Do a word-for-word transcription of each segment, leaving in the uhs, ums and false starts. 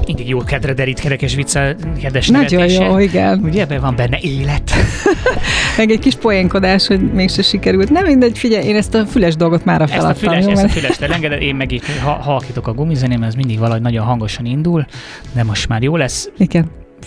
mindig jó kedre derít, kerekes vicca, kedves nagyon nevetése. Jó, igen. Ugye ebben van benne élet. Meg egy kis poénkodás, hogy mégse sikerült. Nem mindegy, figyelj, én ezt a füles dolgot mára feladtam. Ezt a füles, ezt a füles te engeded, én meg itt ha, halkítok a gumizeném, ez mindig valahogy nagyon hangosan indul, de most már jó lesz. Igen.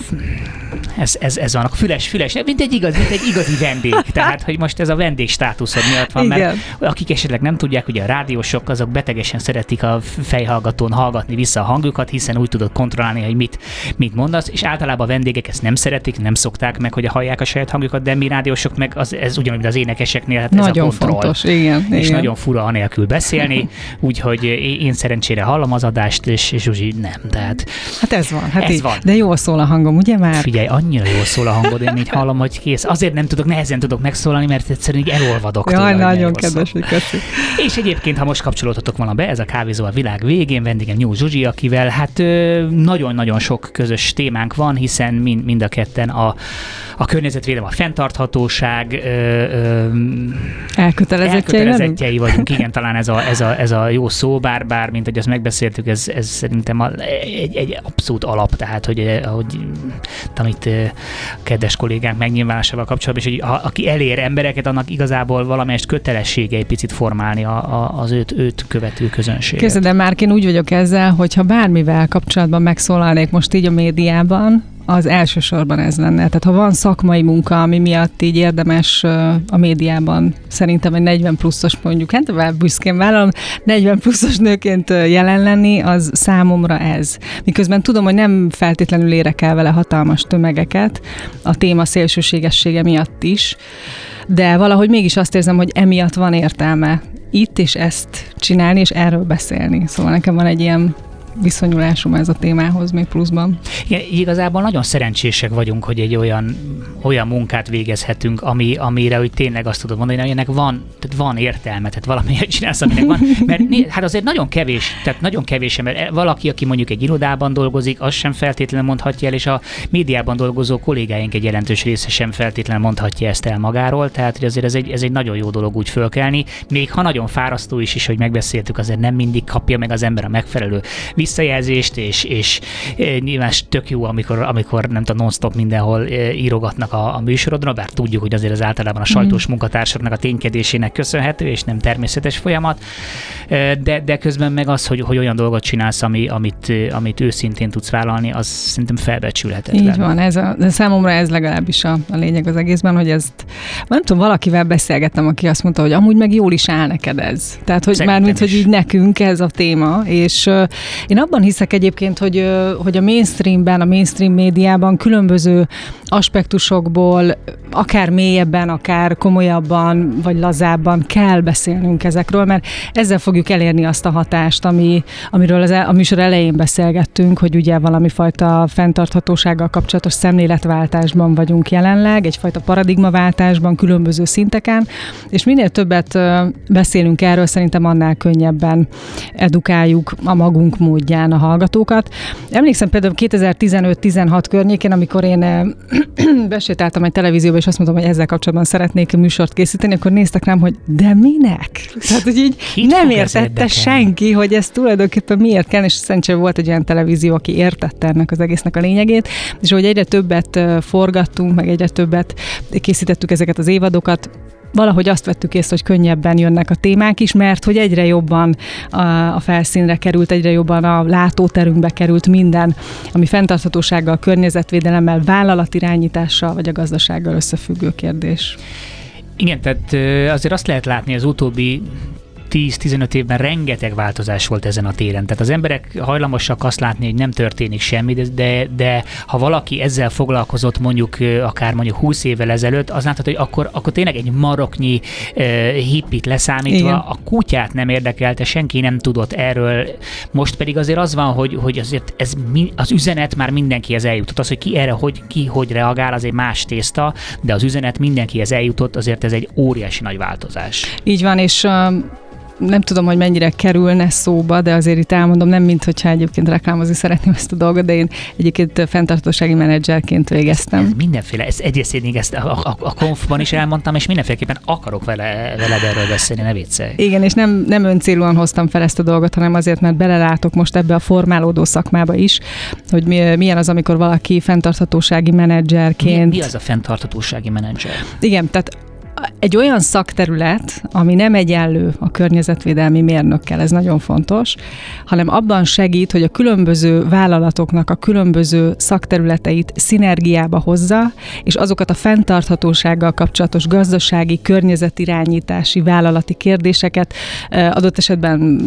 Ez, ez, ez van, a füles, füles, mint egy, igaz, mint egy igazi vendég, tehát, hogy most ez a vendég státuszod miatt van, igen. Mert akik esetleg nem tudják, ugye a rádiósok, azok betegesen szeretik a fejhallgatón hallgatni vissza a hangjukat, hiszen úgy tudod kontrollálni, hogy mit, mit mondasz, és általában a vendégek ezt nem szeretik, nem szokták meg, hogy hallják a saját hangjukat, de mi rádiósok meg az, ez ugyanúgy, mint az énekeseknél, hát nagyon ez a kontroll. Fontos, igen. És igen. nagyon fura anélkül beszélni, úgyhogy én szerencsére hallom az adást, és, és Zsuzsi nem, tehát... Hát ez van, hát ez így, van. De jól szól a hangom, ugye már? Figyelj, annyira jól szól a hangod, én így hallom, hogy kész. Azért nem tudok, nehezen tudok megszólalni, mert egyszerűen így elolvadok. Jaj, tőle, nagyon kedves, hogy köszi. És egyébként, ha most kapcsolódtatok volna be, ez a Kávézó a világ végén, vendégem Nyúl Zsuzsi, akivel hát nagyon-nagyon sok közös témánk van, hiszen mind, mind a ketten a, a környezetvédelem, a fenntarthatóság ö, ö, elkötelezettjei, elkötelezettjei vagyunk. Igen, talán ez a, ez a, ez a jó szó, bár, bár mint hogy azt megbeszéltük, ez, ez szerintem a, egy, egy abszolút alap, tehát hogy, hogy amit a kedves kollégánk megnyilvánulásával kapcsolatban, és hogy ha, aki elér embereket, annak igazából valamelyest kötelessége egy picit formálni a, a, az őt, őt követő közönséget. Képzeld, de már én úgy vagyok ezzel, hogyha bármivel kapcsolatban megszólalnék most így a médiában, az elsősorban ez lenne. Tehát ha van szakmai munka, ami miatt így érdemes a médiában szerintem egy negyven pluszos mondjuk, hát tovább büszkén vállalom, negyven pluszos nőként jelen lenni, az számomra ez. Miközben tudom, hogy nem feltétlenül érek el vele hatalmas tömegeket, a téma szélsőségessége miatt is, de valahogy mégis azt érzem, hogy emiatt van értelme itt és ezt csinálni, és erről beszélni. Szóval nekem van egy ilyen viszonyulásom ez a témához még pluszban. Igen, igazából nagyon szerencsések vagyunk, hogy egy olyan, olyan munkát végezhetünk, ami, amire hogy tényleg azt tudod mondani, hogy ennek van, tehát van értelme, tehát valamelyet csinálsz, aminek van, mert hát azért nagyon kevés, tehát nagyon kevés, mert valaki, aki mondjuk egy irodában dolgozik, az sem feltétlenül mondhatja el, és a médiában dolgozó kollégáink egy jelentős része sem feltétlenül mondhatja ezt el magáról, tehát hogy azért ez egy, ez egy nagyon jó dolog úgy fölkelni, még ha nagyon fárasztó is, is, hogy megbeszéltük, azért nem mindig kapja meg az ember a megfelelő visszajelzést, és, és e, nyilván tök jó, amikor, amikor nem tudom, non-stop mindenhol e, írogatnak a, a műsorodra, bár tudjuk, hogy azért az általában a sajtós munkatársaknak a ténykedésének köszönhető, és nem természetes folyamat, e, de, de közben meg az, hogy, hogy olyan dolgot csinálsz, ami, amit, amit őszintén tudsz vállalni, az szerintem felbecsülhetetlen. Így van, ez a, de számomra ez legalábbis a, a lényeg az egészben, hogy ezt, nem tudom, valakivel beszélgettem, aki azt mondta, hogy amúgy meg jól is áll neked ez. Tehát, hogy mármint, hogy így nekünk ez a téma, és uh, én abban hiszek egyébként, hogy, uh, hogy a mainstreamben, a mainstream médiában különböző aspektusokból, akár mélyebben, akár komolyabban, vagy lazábban kell beszélnünk ezekről, mert ezzel fogjuk elérni azt a hatást, ami, amiről az, a műsor elején beszélgettünk, hogy ugye valami fajta fenntarthatósággal kapcsolatos szemléletváltásban vagyunk jelenleg, egyfajta paradigmaváltásban, különböző szinteken, és minél többet beszélünk erről, szerintem annál könnyebben edukáljuk a magunk módján a hallgatókat. Emlékszem például kétezer-tizenöt-tizenhat környékén, amikor én besétáltam egy televízióba, és azt mondtam, hogy ezzel kapcsolatban szeretnék műsort készíteni, akkor néztek rám, hogy de minek? Tehát, hogy így Hit nem értette senki, hogy ez tulajdonképpen miért kell, és szerencsére volt egy olyan televízió, aki értette ennek az egésznek a lényegét, és hogy egyre többet forgattunk, meg egyre többet készítettük ezeket az évadokat, valahogy azt vettük észre, hogy könnyebben jönnek a témák is, mert hogy egyre jobban a, a felszínre került, egyre jobban a látóterünkbe került minden, ami fenntarthatósággal, környezetvédelemmel, vállalatirányítással vagy a gazdasággal összefüggő kérdés. Igen, tehát azért azt lehet látni az utóbbi tíz-tizenöt évben rengeteg változás volt ezen a téren. Tehát az emberek hajlamosak azt látni, hogy nem történik semmi, de, de ha valaki ezzel foglalkozott mondjuk akár mondjuk húsz évvel ezelőtt, az látható, hogy akkor, akkor tényleg egy maroknyi uh, hippit leszámítva, igen, a kutyát nem érdekelte, senki nem tudott erről. Most pedig azért az van, hogy, hogy azért ez, az üzenet már mindenkihez eljutott. Az, hogy ki erre, hogy, ki hogy reagál, az egy más tészta, de az üzenet mindenkihez eljutott, azért ez egy óriási nagy változás. Így van, és uh... nem tudom, hogy mennyire kerülne szóba, de azért itt elmondom, nem mint hogyha egyébként reklámozni szeretném ezt a dolgot, de én egyébként fenntartósági menedzserként végeztem. Ez, ez mindenféle, ez egyrészt én ezt a, a, a konfban is elmondtam, és mindenféleképpen akarok vele, veled erről beszélni, ne viccelj. Igen, és nem, nem öncélúan hoztam fel ezt a dolgot, hanem azért, mert belelátok most ebbe a formálódó szakmába is, hogy mi, milyen az, amikor valaki fenntarthatósági menedzserként... Mi, mi az a fenntarthatósági menedzser? Igen, tehát egy olyan szakterület, ami nem egyenlő a környezetvédelmi mérnökkel, ez nagyon fontos, hanem abban segít, hogy a különböző vállalatoknak a különböző szakterületeit szinergiába hozza, és azokat a fenntarthatósággal kapcsolatos gazdasági, környezetirányítási, vállalati kérdéseket adott esetben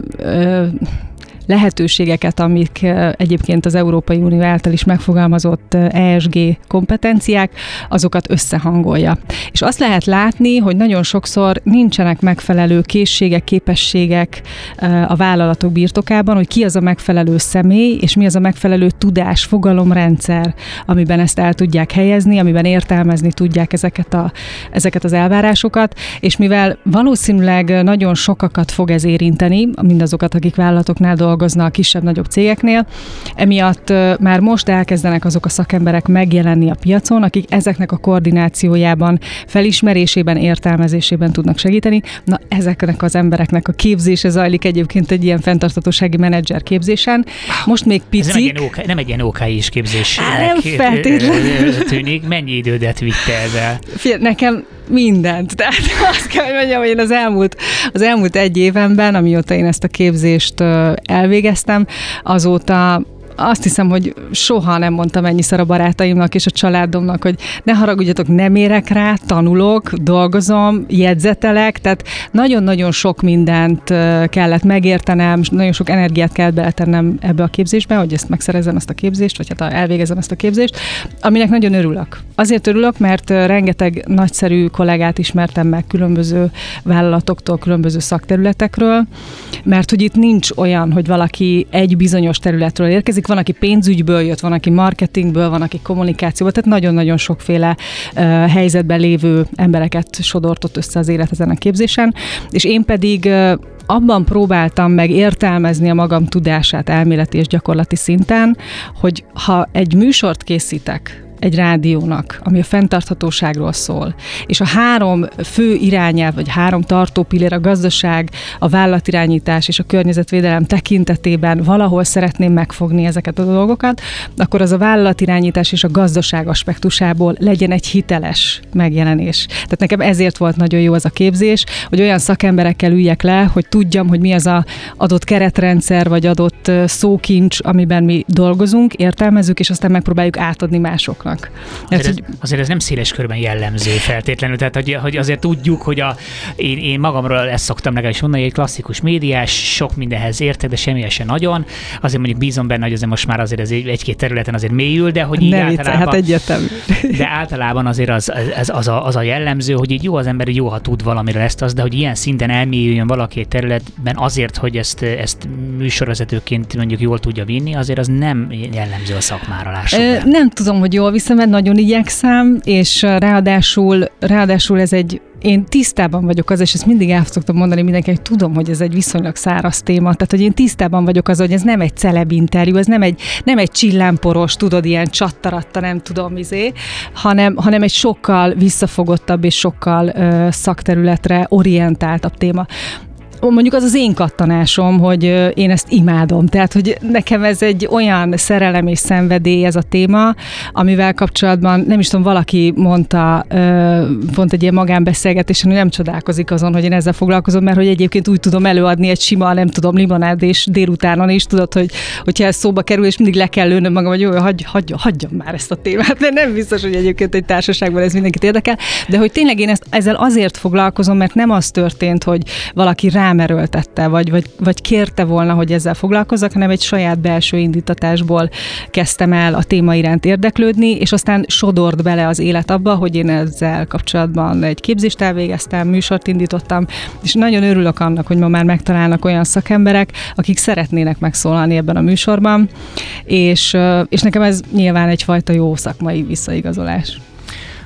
lehetőségeket, amik egyébként az Európai Unió által is megfogalmazott E S G kompetenciák, azokat összehangolja. És azt lehet látni, hogy nagyon sokszor nincsenek megfelelő készségek, képességek a vállalatok birtokában, hogy ki az a megfelelő személy, és mi az a megfelelő tudás, fogalomrendszer, amiben ezt el tudják helyezni, amiben értelmezni tudják ezeket, a, ezeket az elvárásokat, és mivel valószínűleg nagyon sokakat fog ez érinteni, mindazokat, akik vállalatoknál dolgoznak, dolgoznak kisebb-nagyobb cégeknél. Emiatt már most elkezdenek azok a szakemberek megjelenni a piacon, akik ezeknek a koordinációjában, felismerésében, értelmezésében tudnak segíteni. Na, ezeknek az embereknek a képzése zajlik egyébként egy ilyen fenntarthatósági menedzser képzésen. Most még picik. Ez nem egy ilyen, nem egy ilyen ó ká i-s képzés. Nem feltétlenül. Tűnik. Mennyi idődet vitte ezzel? Figyelj, nekem mindent. Tehát azt kell, hogy mondjam, hogy én az elmúlt, az elmúlt egy évenben, amióta én ezt a képzést elvégeztem, azóta azt hiszem, hogy soha nem mondtam ennyiszer a barátaimnak és a családomnak, hogy ne haragudjatok, nem érek rá, tanulok, dolgozom, jegyzetelek, tehát nagyon-nagyon sok mindent kellett megértenem, nagyon sok energiát kellett beletennem ebbe a képzésbe, hogy ezt megszerezzem, ezt a képzést, vagy hát elvégezem ezt a képzést, aminek nagyon örülök. Azért örülök, mert rengeteg nagyszerű kollégát ismertem meg különböző vállalatoktól, különböző szakterületekről, mert hogy itt nincs olyan, hogy valaki egy bizonyos területről érkezik, van, aki pénzügyből jött, van, aki marketingből, van, aki kommunikációból, tehát nagyon-nagyon sokféle uh, helyzetben lévő embereket sodortott össze az élet ezen a képzésen, és én pedig uh, abban próbáltam meg értelmezni a magam tudását elméleti és gyakorlati szinten, hogy ha egy műsort készítek egy rádiónak, ami a fenntarthatóságról szól, és a három fő irányelv, vagy három tartópillér, a gazdaság, a vállalatirányítás és a környezetvédelem tekintetében valahol szeretném megfogni ezeket a dolgokat, akkor az a vállalatirányítás és a gazdaság aspektusából legyen egy hiteles megjelenés. Tehát nekem ezért volt nagyon jó az a képzés, hogy olyan szakemberekkel üljek le, hogy tudjam, hogy mi az a adott keretrendszer, vagy adott szókincs, amiben mi dolgozunk, értelmezzük, és aztán megpróbáljuk átadni másoknak. Azért, ez, azért ez nem széles körben jellemző feltétlenül, tehát hogy, hogy azért tudjuk, hogy a, én, én magamról ezt szoktam legalábbis mondani, hogy egy klasszikus médiás, sok mindenhez értek, de semmilyen se nagyon. Azért mondjuk bízom benne, hogy azért most már azért ez egy-két területen azért mélyül, de hogy így nem általában... Hát egyetem. De általában azért az, az, az, a, az a jellemző, hogy így jó az ember, jó, ha tud valamiről ezt az, de hogy ilyen szinten elmélyüljön valaki egy területben azért, hogy ezt, ezt műsorvezetőként mondjuk jól tudja vinni, azért az nem jellemző a szakmára, lássuk be. Nem tudom, hogy jól viszem, mert nagyon igyekszem, és ráadásul, ráadásul ez egy én tisztában vagyok az, és ezt mindig el szoktam mondani mindenkinek, hogy tudom, hogy ez egy viszonylag száraz téma, tehát hogy én tisztában vagyok az, hogy ez nem egy celeb interjú, ez nem egy, nem egy csillámporos, tudod, ilyen csattaratta, nem tudom, izé, hanem, hanem egy sokkal visszafogottabb és sokkal ö, szakterületre orientáltabb téma. Mondjuk az az én kattanásom, hogy én ezt imádom. Tehát, hogy nekem ez egy olyan szerelem és szenvedély ez a téma, amivel kapcsolatban, nem is tudom, valaki mondta pont egy ilyen magánbeszélgetésen, hogy nem csodálkozik azon, hogy én ezzel foglalkozom, mert hogy egyébként úgy tudom előadni egy sima, nem tudom, limonád és délutánon is, tudod, hogy hogyha ez szóba kerül, és mindig le kell lőnöm magam, hogy jó, hagy, hagyjam, hagyjam már ezt a témát, mert nem biztos, hogy egyébként egy társaságban ez mindenkit érdekel, de hogy tényleg én ezt, ezzel azért foglalkozom, mert nem az történt, hogy valaki rám erőltette, vagy, vagy, vagy kérte volna, hogy ezzel foglalkozzak, hanem egy saját belső indítatásból kezdtem el a téma iránt érdeklődni, és aztán sodort bele az élet abba, hogy én ezzel kapcsolatban egy képzést elvégeztem, műsort indítottam, és nagyon örülök annak, hogy ma már megtalálnak olyan szakemberek, akik szeretnének megszólalni ebben a műsorban, és, és nekem ez nyilván egyfajta jó szakmai visszaigazolás.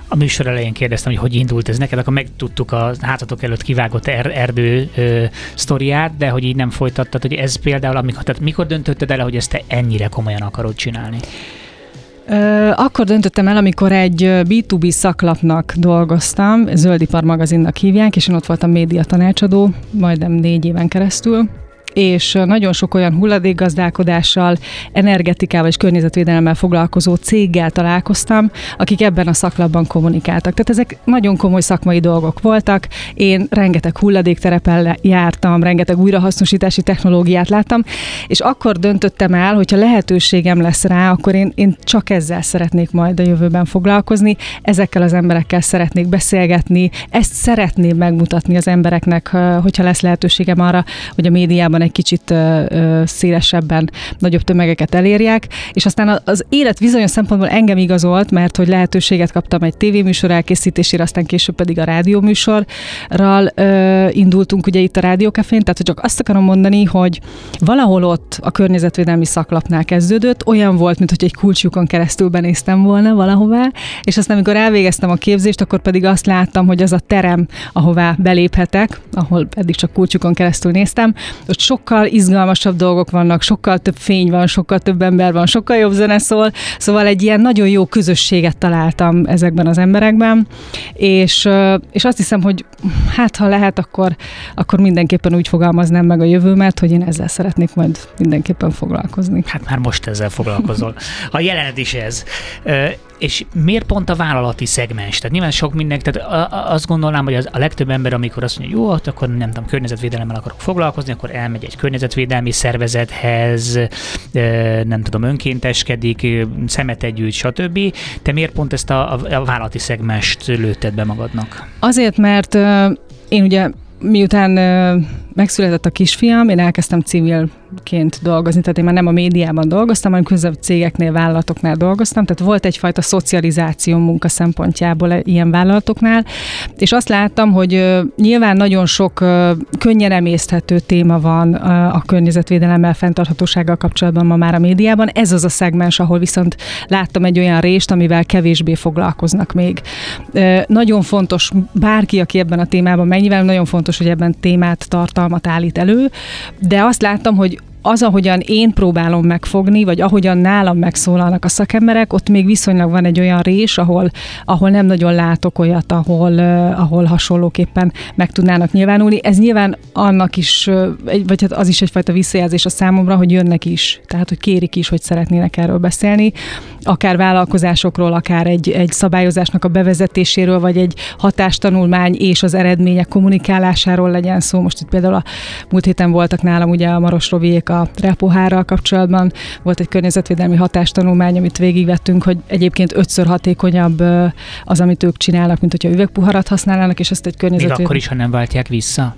A műsor elején kérdeztem, hogy hogy indult ez neked, akkor megtudtuk a hátatok előtt kivágott er, erdő ö, sztoriát, de hogy így nem folytattad, hogy ez például, amikor, tehát mikor döntötted el, hogy ezt te ennyire komolyan akarod csinálni? Akkor döntöttem el, amikor egy bé kettő bé szaklapnak dolgoztam, Zöldipar magazinnak hívják, és én ott voltam média tanácsadó, majdnem négy éven keresztül, és nagyon sok olyan hulladékgazdálkodással, energetikával és környezetvédelemmel foglalkozó céggel találkoztam, akik ebben a szaklapban kommunikáltak. Tehát ezek nagyon komoly szakmai dolgok voltak. Én rengeteg hulladékterepen jártam, rengeteg újrahasznosítási technológiát láttam, és akkor döntöttem el, hogyha lehetőségem lesz rá, akkor én, én csak ezzel szeretnék majd a jövőben foglalkozni, ezekkel az emberekkel szeretnék beszélgetni, ezt szeretném megmutatni az embereknek, hogyha lesz lehetőségem arra, hogy a médiában egy kicsit ö, ö, szélesebben nagyobb tömegeket elérják, és aztán az élet bizonyos szempontból engem igazolt, mert hogy lehetőséget kaptam egy tévéműsor elkészítésére, aztán később pedig a rádióműsorral ö, indultunk ugye itt a Rádiókafén, tehát hogy csak azt akarom mondani, hogy valahol ott a környezetvédelmi szaklapnál kezdődött, olyan volt, mintha egy kulcslyukon keresztül benéztem volna valahová, és aztán amikor elvégeztem a képzést, akkor pedig azt láttam, hogy az a terem, ahová beléphetek, ahol eddig csak kulcslyukon keresztül néztem, ott sokkal izgalmasabb dolgok vannak, sokkal több fény van, sokkal több ember van, sokkal jobb zene szól, szóval egy ilyen nagyon jó közösséget találtam ezekben az emberekben, és, és azt hiszem, hogy hát ha lehet, akkor, akkor mindenképpen úgy fogalmaznám meg a jövőmet, hogy én ezzel szeretnék majd mindenképpen foglalkozni. Hát már most ezzel foglalkozol. A jelenet is ez. És miért pont a vállalati szegmens? Tehát nyilván sok mindenki, tehát azt gondolnám, hogy az, a legtöbb ember, amikor azt mondja, jó, akkor nem tudom, környezetvédelemmel akarok foglalkozni, akkor elmegy egy környezetvédelmi szervezethez, nem tudom, önkénteskedik, szemetet gyűjt, stb. Te miért pont ezt a, a vállalati szegmest lőtted be magadnak? Azért, mert én ugye miután megszületett a kisfiam, én elkezdtem civilként dolgozni, tehát én már nem a médiában dolgoztam, hanem közben cégeknél, vállalatoknál dolgoztam, tehát volt egyfajta szocializáció munka szempontjából ilyen vállalatoknál, és azt láttam, hogy nyilván nagyon sok könnyen emészthető téma van a környezetvédelemmel, fenntarthatósággal kapcsolatban ma már a médiában. Ez az a szegmens, ahol viszont láttam egy olyan rést, amivel kevésbé foglalkoznak még. Nagyon fontos, bárki, aki ebben a témában megnyilván, nagyon fontos, hogy ebben témát tartalmat állít elő, de azt láttam, hogy az, ahogyan én próbálom megfogni, vagy ahogyan nálam megszólalnak a szakemberek, ott még viszonylag van egy olyan rés, ahol, ahol nem nagyon látok olyat, ahol, uh, ahol hasonlóképpen meg tudnának nyilvánulni. Ez nyilván annak is, uh, vagy hát az is egyfajta visszajelzés a számomra, hogy jönnek is, tehát hogy kérik is, hogy szeretnének erről beszélni, akár vállalkozásokról, akár egy, egy szabályozásnak a bevezetéséről, vagy egy hatástanulmány és az eredmények kommunikálásáról legyen szó. Most itt például a múlt héten voltak nálam ugye a Maros Robiék a repóhárral kapcsolatban. Volt egy környezetvédelmi hatástanulmány, amit végigvettünk, hogy egyébként ötször hatékonyabb az, amit ők csinálnak, mint hogyha üvegpuharat használnának, és ezt egy környezetvédelmi... Még akkor is, ha nem váltják vissza?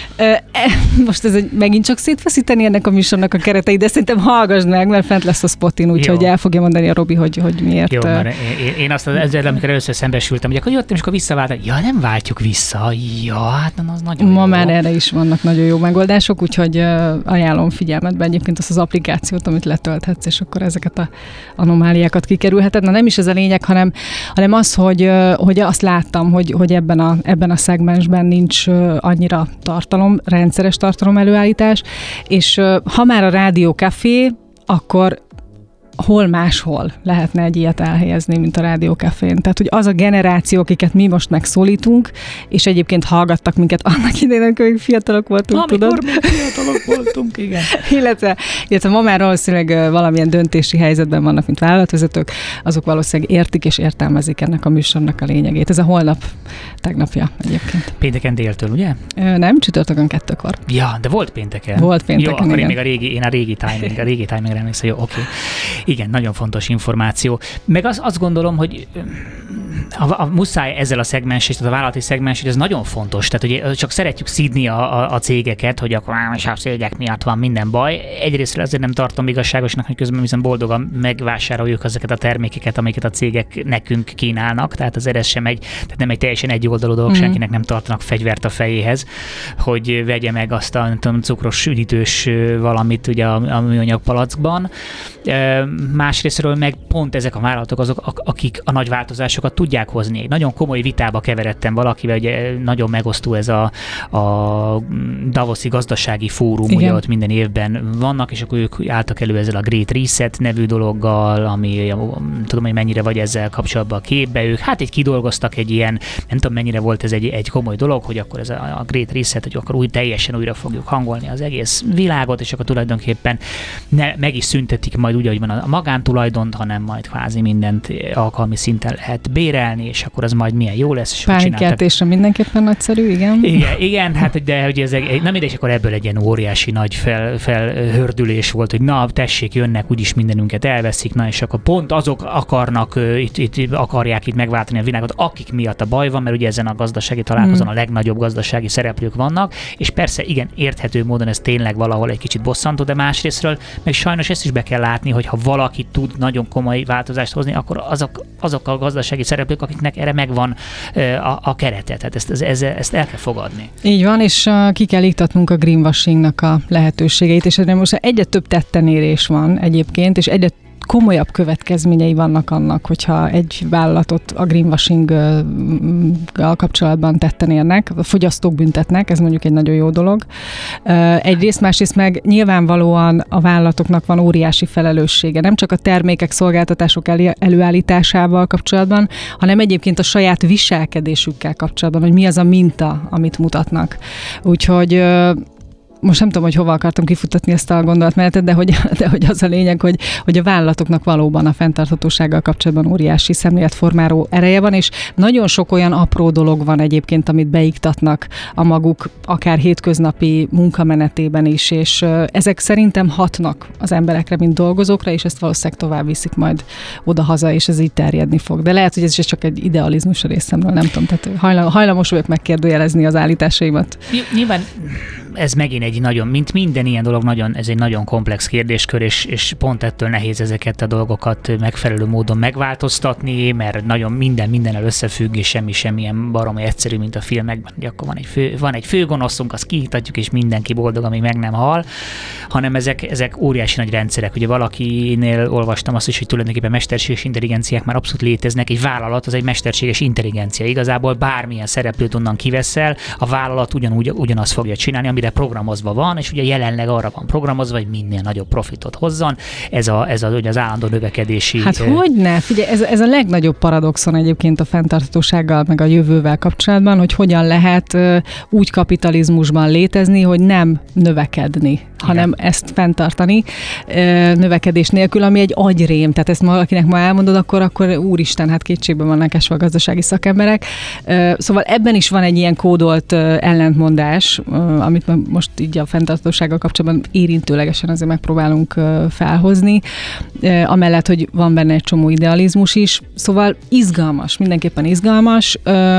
Most ez egy, megint csak szétfeszíteni ennek a műsornak a keretei, de szerintem hallgassd meg, mert fent lesz a spotin, úgyhogy el fogja mondani a Robi, hogy, hogy miért. Jó, mert én, én azt ezzel, amikor először szembesültem, hogy akkor jöttem, és akkor visszaváltak. Ja, nem váltjuk vissza. Ja, hát az nagyon Ma jó. már erre is vannak nagyon jó megoldások, úgyhogy ajánlom figyelmetbe egyébként azt az applikációt, amit letölthetsz, és akkor ezeket a anomáliákat kikerülheted. Na nem is ez a lényeg, hanem, hanem az, hogy, hogy azt láttam, hogy, hogy ebben, a, ebben a szegmensben nincs annyira tartalom, rendszeres tartalom előállítás, és ha már a Rádiókafé, akkor hol máshol lehetne egy ilyet elhelyezni, mint a Rádiókafén. Tehát, hogy az a generáció, akiket mi most megszólítunk, és egyébként hallgattak minket annak idején, amikor még fiatalok voltunk, amikor tudod? Amikor még fiatalok voltunk, igen. illetve, illetve ma már valószínűleg valamilyen döntési helyzetben vannak, mint vállalatvezetők, azok valószínűleg értik és értelmezik ennek a műsornak a lényegét. Ez a holnap tegnapja egyébként. Pénteken déltől, ugye? Nem, csütörtökön kettőkor. Ja, de volt pénteken. Volt pénteken, jó, akkor igen. én még a régi, én a régi timing, a régi timingre emlékszem, jó, oké. Okay. Igen, nagyon fontos információ. Meg az, azt gondolom, hogy a, a muszáj ezzel a szegmenssel, tehát a vállalati szegmens, hogy ez nagyon fontos. Tehát, hogy csak szeretjük szídni a, a, a cégeket, hogy akkor a cégek miatt van minden baj. Egyrészt azért nem tartom igazságosnak, hogy közben viszont boldogan megvásároljuk ezeket a termékeket, amiket a cégek nekünk kínálnak. Tehát azért ez sem egy, tehát nem egy teljesen egyoldalú dolog, mm-hmm. senkinek nem tartanak fegyvert a fejéhez, hogy vegye meg azt a nem tudom, cukros üdítős valamit ugye a, a műanyag palackban. Másrésztről meg pont ezek a vállalatok azok, akik a nagy változásokat tudják tudják hozni. Egy nagyon komoly vitába keveredtem valakivel, ugye nagyon megosztó ez a, a Davoszi gazdasági fórum, igen. Ugye ott minden évben vannak, és akkor ők álltak elő ezzel a Great Reset nevű dologgal, ami tudom, hogy mennyire vagy ezzel kapcsolatban a képbe. Ők hát egy kidolgoztak egy ilyen, nem tudom mennyire volt ez egy, egy komoly dolog, hogy akkor ez a, a Great Reset, hogy akkor úgy teljesen újra fogjuk hangolni az egész világot, és akkor tulajdonképpen ne, meg is szüntetik majd úgy, hogy van a magántulajdont, hanem majd kvázi mindent alkalmi szinten lehet bérelni, és akkor az majd milyen jó lesz. Pánikkeltésre mindenképpen nagyszerű, igen. Igen, igen hát de hogy ez egy, nem ide, és akkor ebből egy ilyen óriási nagy fel, felhördülés volt, hogy na, tessék, jönnek, úgyis mindenünket elveszik, na, és akkor pont azok akarnak, itt, itt akarják itt megváltani a világot, akik miatt a baj van, mert ugye ezen a gazdasági találkozón a legnagyobb gazdasági szereplők vannak, és persze igen, érthető módon ez tényleg valahol egy kicsit bosszantó, de másrésztről meg sajnos ezt is be kell látni, hogy ha valaki tud nagyon komoly változást hozni, akkor azok, azok a gazdasági szereplők, akiknek erre megvan a, a kerete. Tehát ezt, ezt, ezt el kell fogadni. Így van, és ki kell iktatnunk a greenwashingnak a lehetőségeit, és most egyre több tettenérés van egyébként, és egyre komolyabb következményei vannak annak, hogyha egy vállalatot a greenwashing-gal kapcsolatban tetten érnek, a fogyasztók büntetnek, ez mondjuk egy nagyon jó dolog. Egyrészt, másrészt meg nyilvánvalóan a vállalatoknak van óriási felelőssége, nem csak a termékek, szolgáltatások előállításával kapcsolatban, hanem egyébként a saját viselkedésükkel kapcsolatban, hogy mi az a minta, amit mutatnak. Úgyhogy most nem tudom, hogy hova akartam kifutatni ezt a gondolatmenetet, de hogy, de hogy az a lényeg, hogy, hogy a vállalatoknak valóban a fenntarthatósággal kapcsolatban óriási szemléletformáló ereje van, és nagyon sok olyan apró dolog van egyébként, amit beiktatnak a maguk akár hétköznapi munkamenetében is, és ezek szerintem hatnak az emberekre, mint dolgozókra, és ezt valószínűleg tovább viszik majd oda-haza, és ez így terjedni fog. De lehet, hogy ez is csak egy idealizmus a részemről, nem tudom, tehát hajlamos vagyok megkérdőjelezni az állításaimat. Nyilván ez megint egy nagyon, mint minden ilyen dolog, nagyon, ez egy nagyon komplex kérdéskör, és, és pont ettől nehéz ezeket a dolgokat megfelelő módon megváltoztatni, mert nagyon minden mindennel összefügg, és semmi semmilyen baromi egyszerű, mint a filmekben, hogy akkor van egy, fő, van egy főgonoszunk, azt kiiktatjuk, és mindenki boldog, amíg meg nem hal, hanem ezek, ezek óriási nagy rendszerek. Ugye valakinél olvastam azt is, hogy tulajdonképpen mesterséges intelligenciák már abszolút léteznek, egy vállalat az egy mesterséges intelligencia. Igazából bármilyen szereplőt onnan kiveszel, a vállalat ugyanúgy, ugyanazt fogja csinálni, amire programozva van, és ugye jelenleg arra van programozva, hogy minél nagyobb profitot hozzon. Ez, a, ez a, ugye az állandó növekedési... Hát hogyne? Figyelj, ez, ez a legnagyobb paradoxon egyébként a fenntarthatósággal, meg a jövővel kapcsolatban, hogy hogyan lehet úgy kapitalizmusban létezni, hogy nem növekedni, hanem igen. ezt fenntartani növekedés nélkül, ami egy agyrém. Tehát ezt valakinek ma elmondod, akkor, akkor úristen, hát kétségben vannak esve a gazdasági szakemberek. Szóval ebben is van egy ilyen kódolt ellentmondás, amit most így a fenntarthatósággal kapcsolatban érintőlegesen azért megpróbálunk felhozni, amellett, hogy van benne egy csomó idealizmus is. Szóval izgalmas, mindenképpen izgalmas.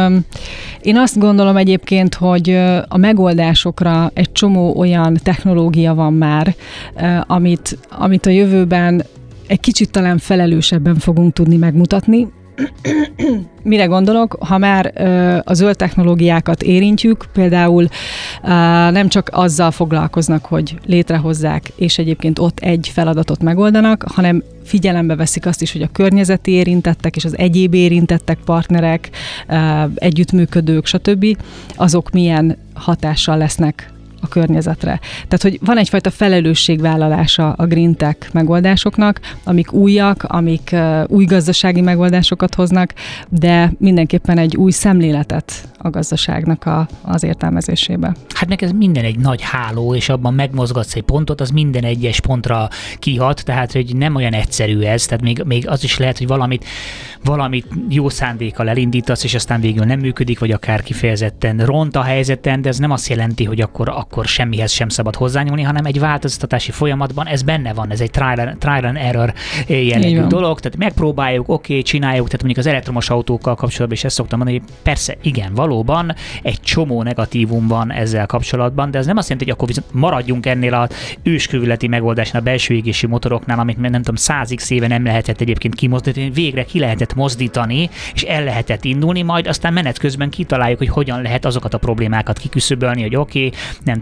Én azt gondolom egyébként, hogy a megoldásokra egy csomó olyan technológia van már, amit, amit a jövőben egy kicsit talán felelősebben fogunk tudni megmutatni. Mire gondolok? Ha már ö, a zöld technológiákat érintjük, például ö, nem csak azzal foglalkoznak, hogy létrehozzák, és egyébként ott egy feladatot megoldanak, hanem figyelembe veszik azt is, hogy a környezeti érintettek és az egyéb érintettek, partnerek, ö, együttműködők, stb. Azok milyen hatással lesznek a környezetre. Tehát, hogy van egyfajta felelősségvállalása a green tech megoldásoknak, amik újak, amik uh, új gazdasági megoldásokat hoznak, de mindenképpen egy új szemléletet a gazdaságnak a, az értelmezésébe. Hát meg ez minden egy nagy háló, és abban megmozgatsz egy pontot, az minden egyes pontra kihat, tehát hogy nem olyan egyszerű ez, tehát még, még az is lehet, hogy valamit, valamit jó szándékkal elindítasz, és aztán végül nem működik, vagy akár kifejezetten ront a helyzeten, de ez nem azt jelenti, hogy akkor, akkor semmihez sem szabad hozzányúlni, hanem egy változtatási folyamatban ez benne van, ez egy trial, trial and error jellegű dolog, tehát megpróbáljuk, oké, okay, csináljuk, tehát mondjuk az elektromos autókkal kapcsolatban is ezt szoktam mondani, hogy persze, igen, valóban egy csomó negatívum van ezzel kapcsolatban, de ez nem azt jelenti, hogy akkor viszont maradjunk ennél az őskövületi megoldásnál, a belső égési motoroknál, amit nem tudom, száz x éve nem lehetett egyébként kimozdítani, végre ki lehetett mozdítani, és el lehetett indulni, majd aztán menet közben kitaláljuk, hogy hogyan lehet azokat a problémákat kiküszöbölni, hogy oké, okay, nem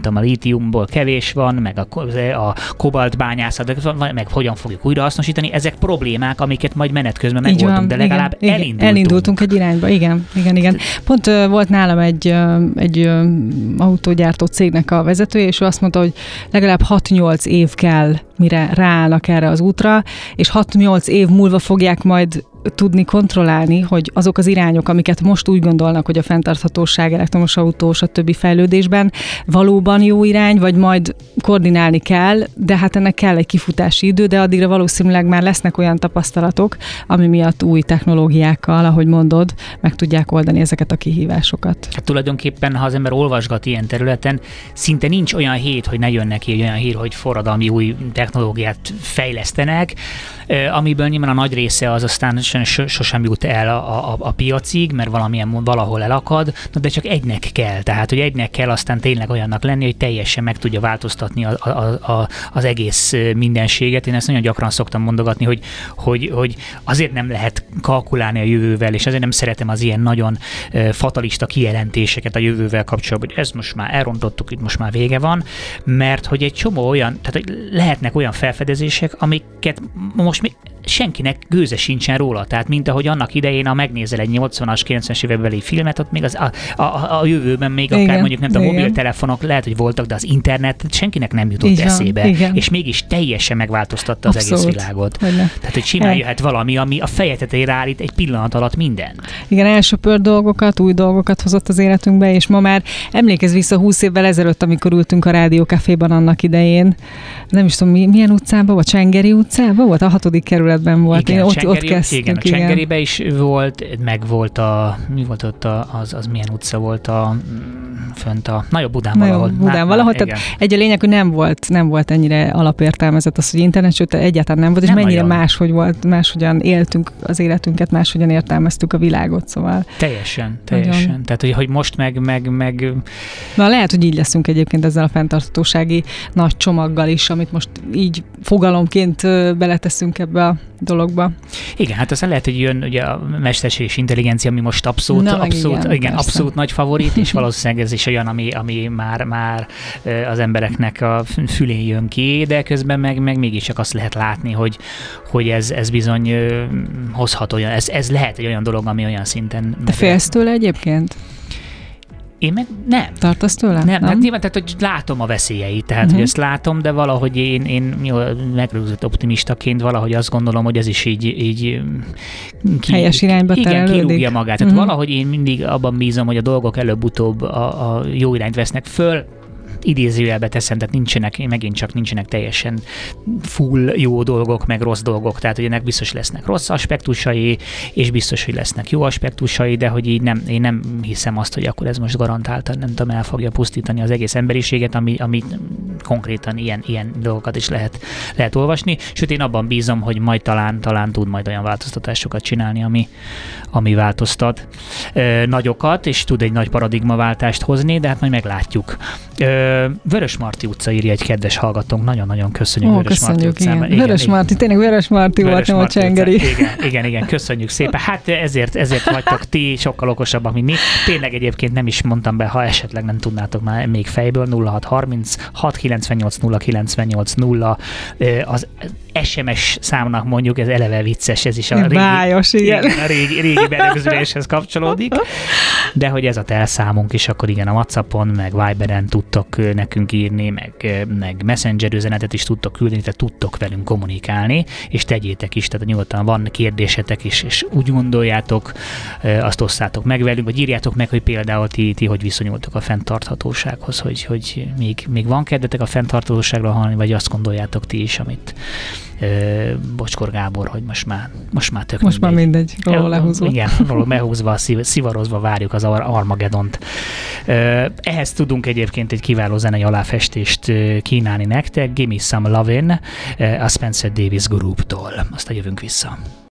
tudom, a lítiumból kevés van, meg a, a kobalt bányászat, meg hogyan fogjuk újrahasznosítani. Ezek problémák, amiket majd menet közben megoldunk, de legalább igen, elindultunk. Elindultunk egy irányba, igen, igen, igen. Pont uh, volt nálam egy, uh, egy uh, autógyártó cégnek a vezetője, és ő azt mondta, hogy legalább hat-nyolc év kell, mire ráállnak erre az útra, és hat-nyolc év múlva fogják majd tudni kontrollálni, hogy azok az irányok, amiket most úgy gondolnak, hogy a fenntarthatóság, elektromos autó, stb. Fejlődésben valóban jó irány, vagy majd koordinálni kell, de hát ennek kell egy kifutási idő, de addigra valószínűleg már lesznek olyan tapasztalatok, ami miatt új technológiákkal, ahogy mondod, meg tudják oldani ezeket a kihívásokat. Hát tulajdonképpen, ha az ember olvasgat ilyen területen, szinte nincs olyan hét, hogy ne jön neki egy olyan hír, hogy forradalmi új technológiát fejlesztenek, amiből nyilván a nagy része az aztán sosem jut el a, a, a piacig, mert valamilyen valahol elakad, de csak egynek kell. Tehát, hogy egynek kell aztán tényleg olyannak lenni, hogy teljesen meg tudja változtatni a, a, a, az egész mindenséget. Én ezt nagyon gyakran szoktam mondogatni, hogy, hogy, hogy azért nem lehet kalkulálni a jövővel, és azért nem szeretem az ilyen nagyon fatalista kijelentéseket a jövővel kapcsolatban, hogy ezt most már elrontottuk, itt most már vége van, mert hogy egy csomó olyan, tehát hogy lehetnek olyan felfedezések, amiket most még senkinek gőze sincsen róla. Tehát mint ahogy annak idején, ha megnézel egy nyolcvanas, kilencvenes évekbeli filmet, ott még az, a, a, a jövőben még igen, akár mondjuk nem tudom, a mobiltelefonok lehet, hogy voltak, de az internet senkinek nem jutott igen, eszébe. Igen. És mégis teljesen megváltoztatta az Abszolút. Egész világot. Hogyne. Tehát, hogy simán jöhet valami, ami a feje tetejére állít egy pillanat alatt minden. Igen, elsöpört dolgokat, új dolgokat hozott az életünkbe, és ma már emlékezz vissza húsz évvel ezelőtt, amikor ültünk a rádiókaféban annak idején. Nem is tudom, milyen utcában, vagy Csengeri utcában volt, a hatodik kerületben volt. Igen, Én ott, Csengeri, ott kezdtünk. Igen, a Csengeriben is volt, meg volt a, mi volt ott a, az, az milyen utca volt a, fönt a, na jó, Budán na valahol. Jó, Budán már, valahol, már, tehát egy a lényeg, hogy nem volt, nem volt ennyire alapértelmezett az, hogy internet, sőt egyáltalán nem volt, és nem mennyire nagyon. Máshogy volt, máshogyan éltünk az életünket, máshogyan értelmeztük a világot, szóval. Teljesen, teljesen. Nagyon. Tehát, hogy, hogy most meg, meg, meg... Na lehet, hogy így leszünk egyébként ezzel a fenntarthatósági nagy csomaggal is, amit most így fogalomként beleteszünk ebbe a dologba. Igen, hát aztán lehet, hogy jön ugye a mesterséges intelligencia, ami most abszolút, Na, abszolút, igen, igen abszolút nagy favorit, és valószínűleg ez is olyan, ami, ami már, már az embereknek a fülén jön ki, de közben meg, meg mégis csak azt lehet látni, hogy, hogy ez, ez bizony hozhat olyan, ez, ez lehet egy olyan dolog, ami olyan szinten... Te félsz tőle egyébként? Én meg nem. Tartasz tőle? Nem, nem? Hát nyilván, tehát, hogy látom a veszélyeit, tehát, uh-huh. hogy ezt látom, de valahogy én, én jó, megrőzött optimistaként valahogy azt gondolom, hogy ez is így... így ki, helyes irányba terelődik. Igen, kirúgja magát. Tehát uh-huh. valahogy én mindig abban bízom, hogy a dolgok előbb-utóbb a, a jó irányt vesznek föl, idézőjelbe teszem, tehát nincsenek, megint csak nincsenek teljesen full jó dolgok, meg rossz dolgok, tehát hogy ennek biztos lesznek rossz aspektusai, és biztos, hogy lesznek jó aspektusai, de hogy így nem, én nem hiszem azt, hogy akkor ez most garantáltan, nem tudom, el fogja pusztítani az egész emberiséget, ami, ami konkrétan ilyen, ilyen dolgokat is lehet, lehet olvasni, sőt én abban bízom, hogy majd talán, talán tud majd olyan változtatásokat csinálni, ami, ami változtat ö, nagyokat, és tud egy nagy paradigmaváltást hozni, de hát majd meglátjuk. Ö, Vörösmarty utca írja egy kedves hallgatónk, nagyon-nagyon köszönjük. Ó, Vörösmarty utcában. Vörösmarty, tényleg Vörösmarty volt, nem a Csengeri. Igen, igen, igen, köszönjük szépen. Hát ezért, ezért vagytok ti sokkal okosabbak, mint mi. Tényleg egyébként nem is mondtam be, ha esetleg nem tudnátok már még fejből, nulla hat harminc hat kilencvennyolc nulla kilencvennyolc nulla az es em es számnak mondjuk, ez eleve vicces, ez is a régi, Bájos, igen. Igen, a régi, régi berögzüléshez kapcsolódik, de hogy ez a telszámunk is, akkor igen, a WhatsAppon, meg Viberen tudtok nekünk írni, meg, meg Messenger üzenetet is tudtok küldeni, tehát tudtok velünk kommunikálni, és tegyétek is, tehát nyugodtan van kérdésetek is, és úgy gondoljátok, azt osszátok meg velünk, vagy írjátok meg, hogy például ti, ti hogy viszonyultok a fenntarthatósághoz, hogy, hogy még, még van kedvetek a fenntarthatóságra hallani, vagy azt gondoljátok ti is, amit Bocskor Gábor, hogy most már, most már tök Most mindegy. már mindegy, való lehúzva. Igen, való lehúzva, szivarozva várjuk az Armagedont. Ehhez tudunk egyébként egy kiváló zenei aláfestést kínálni nektek, Gimme Some Lovin' a Spencer Davis Group-tól. Aztán jövünk vissza.